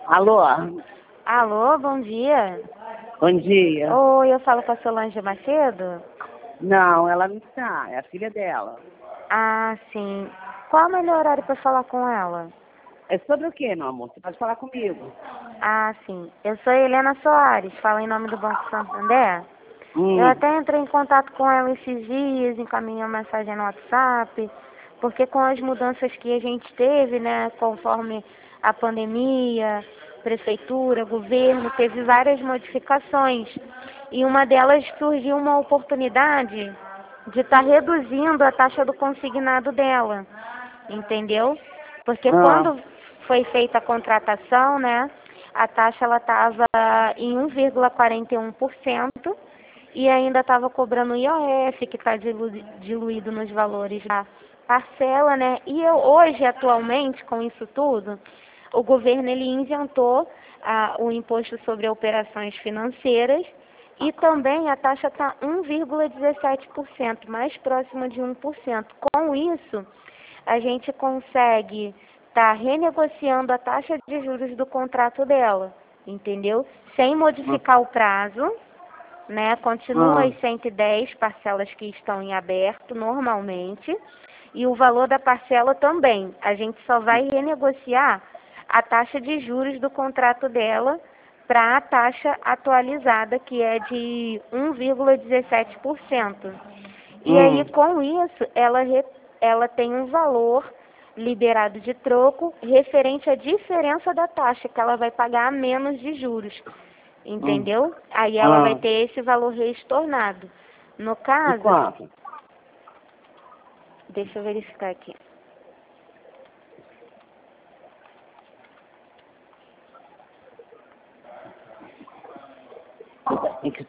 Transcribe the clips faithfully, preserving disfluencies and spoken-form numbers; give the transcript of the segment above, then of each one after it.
Alô? Alô, bom dia. Bom dia. Oi, eu falo com a Solange Macedo? Não, ela não está, é a filha dela. Ah, sim. Qual é o melhor horário para falar com ela? É sobre o quê, meu amor? Você pode falar comigo. Ah, sim. Eu sou Helena Soares, falo em nome do Banco Santander. Eu Hum. até entrei em contato com ela esses dias, encaminhei uma mensagem no WhatsApp, porque com as mudanças que a gente teve, né, conforme a pandemia, prefeitura, governo, teve várias modificações. E uma delas surgiu uma oportunidade de estar reduzindo a taxa do consignado dela, entendeu? Porque Ah. quando foi feita a contratação, né, a taxa ela estava em um vírgula quarenta e um por cento e ainda estava cobrando o I O F, que está dilu diluído nos valores da parcela, né? E eu, hoje, atualmente, com isso tudo, o governo ele inventou ah, o imposto sobre operações financeiras e também a taxa está um vírgula dezessete por cento, mais próxima de um por cento. Com isso, a gente consegue estar tá renegociando a taxa de juros do contrato dela, entendeu? Sem modificar o prazo, né? Continua Ah. as cento e dez parcelas que estão em aberto normalmente e o valor da parcela também. A gente só vai renegociar a taxa de juros do contrato dela para a taxa atualizada, que é de um vírgula dezessete por cento. E aí, Hum. com isso, ela, re, ela tem um valor liberado de troco referente à diferença da taxa, que ela vai pagar a menos de juros. Hum. Entendeu? Aí ela vai Ah. ter esse valor reestornado. No De caso, quanto? deixa eu verificar aqui. Tem que-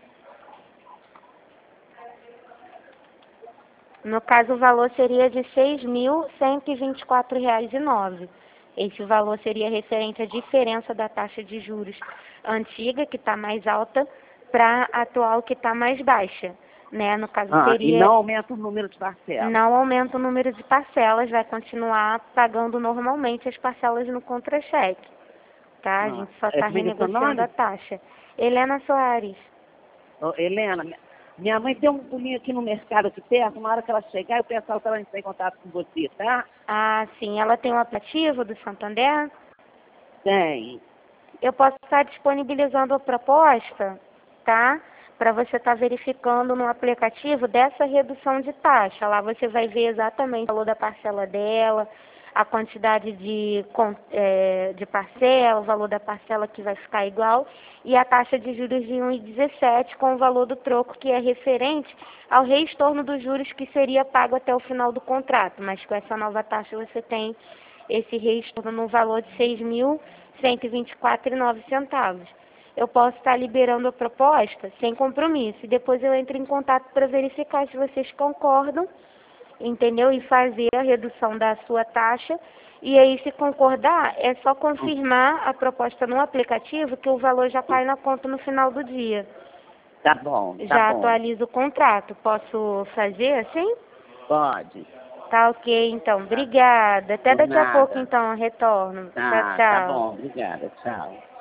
No caso, o valor seria de seis mil cento e vinte e quatro reais e nove centavos. Esse valor seria referente à diferença da taxa de juros antiga, que está mais alta, para a atual, que está mais baixa. Né? No caso, Ah, e seria... não aumenta o número de parcelas. Não aumenta o número de parcelas, vai continuar pagando normalmente as parcelas no contra-cheque. Tá? A Ah. gente só É, está como é que é seu renegociando a nome? taxa. Helena Soares. Ô, Helena, minha- minha mãe tem um pulinho aqui no mercado aqui perto, uma hora que ela chegar, eu peço a ela para ela entrar em contato com você, tá? Ah, sim. Ela tem um aplicativo do Santander? Tem. Eu posso estar disponibilizando a proposta, tá? Para você estar verificando no aplicativo dessa redução de taxa. Lá você vai ver exatamente o valor da parcela dela, a quantidade de, é, de parcela, o valor da parcela que vai ficar igual, e a taxa de juros de um vírgula dezessete com o valor do troco, que é referente ao reestorno dos juros que seria pago até o final do contrato. Mas com essa nova taxa você tem esse reestorno no valor de seis mil cento e vinte e quatro reais e nove centavos. Eu posso estar liberando a proposta sem compromisso e depois eu entro em contato para verificar se vocês concordam, entendeu? E fazer a redução da sua taxa. E aí, se concordar, é só confirmar a proposta no aplicativo que o valor já cai na conta no final do dia. Tá bom, tá Já bom. atualizo o contrato. Posso fazer assim? Pode. Tá ok, então. Obrigada. Até Por daqui a pouco, nada. então, retorno. Tchau, Tá, tá tchau. bom. Obrigada. Tchau.